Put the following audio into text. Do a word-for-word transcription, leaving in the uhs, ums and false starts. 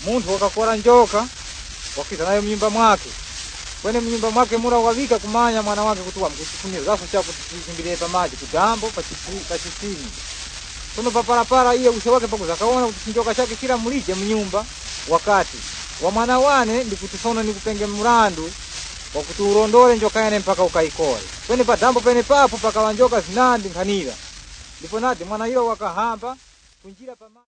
muntu wakakora njoka wakiza nayo mnyumba mwake kwene mnyumba mwake mura wavika kumanya mwana wake kutuwa mkusifunio zaso cha kutimbilie pamaji kudambo pachisini kuno paparapara iye use wake pakuza kaona kutinjoka chake kila mlije mnyumba wakati wa mwana wane ndikutusona nikupenge murandu wakuturondole njoka yane mpaka ukaikore kwene padambo pene papo paka wanjoka zinandi nkanira ndipo nati mwana hilo wakahamba kunjira pamaji